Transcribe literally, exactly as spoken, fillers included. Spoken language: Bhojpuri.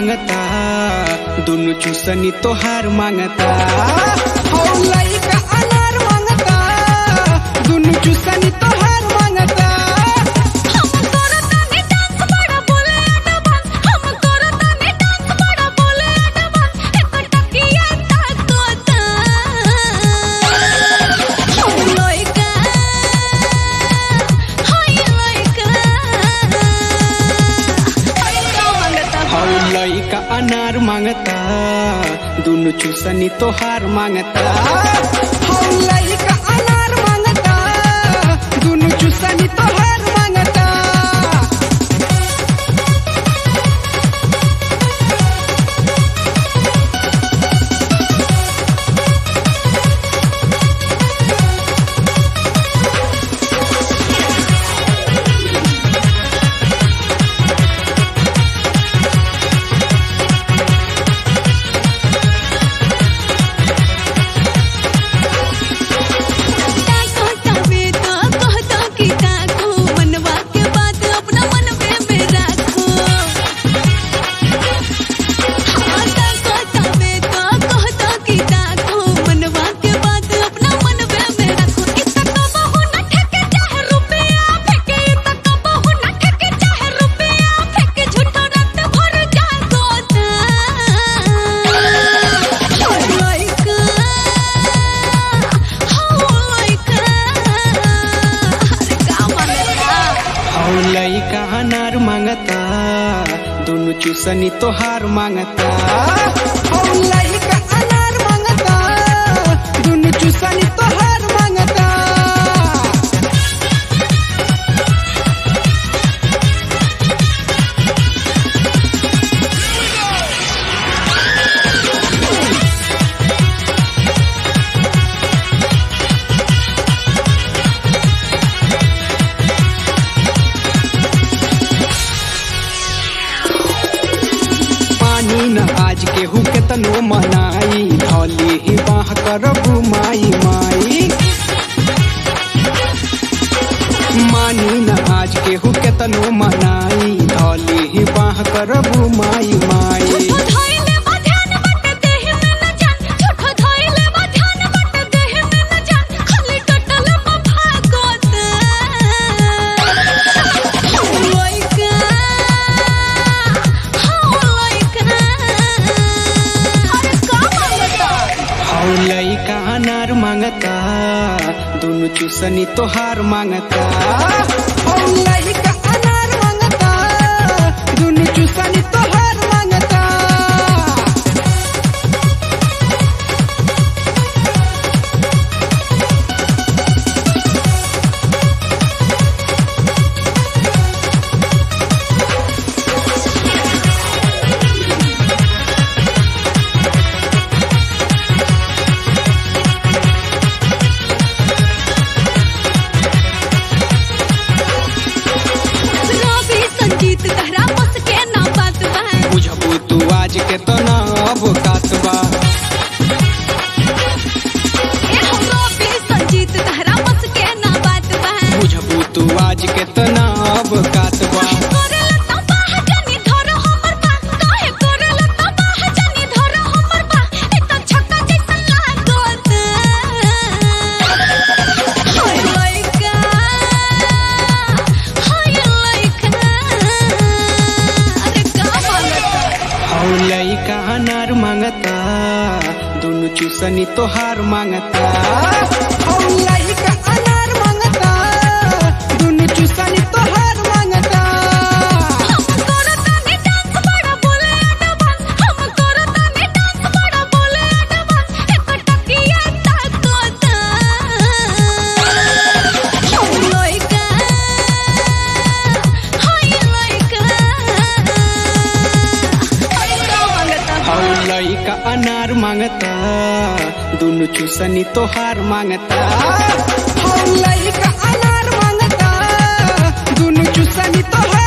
मांगता, दोनों चूसनी तोहार मांगता। हौ लइका अनार मांगता, दोनों चूसनी तोहार मांगता। हम करतानी डांस बड़ा बोले अडवांस, हम करतानी डांस बड़ा बोले अडवांस, एक टकिया ताकोता। हौ लइका हाय लइका हौ लइका अनार मांगता, दोनों चूसनी तोहार मांगता। हौ लइका अनार मांगता, दोनों चूसनी तोहार मांगता। लइका अनार मांगता, दोनों चूसनी तोहार मांगता। हौ लइका अनार मांगता, दोनों चूसनी तोहार मांगता। न आज केहू केतनो मनाई, धौली ही बाह करबू माई माई। मानी न आज केहू केतनो मनाई, धौली ही बाह करबू माई माई। लइका अनार मांगता, दोनों चूसनी तोहार मांगता। हौ लइका अनार मांगता, दोनों चूसनी तोहार मांगता। आज के तो ना अब कातबा संजीत तहरा बस के ना बात बा, बुझबू तू आज के तो ना अब कातबा। लइका अनार मांगता, दोनों चूसनी तोहार मांगता। हौ लइका अनार मांगता, दोनों चूसनी तोहार मांगता। हम करतानी डांस बड़ा बोले अडवांस, हम करतानी डांस बड़ा बोले अडवांस, एक टकिया ताकोता। हौ लइका हाय लइका हौ लइका अनार मांगता, दोनों चूसनी तोहार मांगता। हौ लइका अनार मांगता, दोनों चूसनी तोहार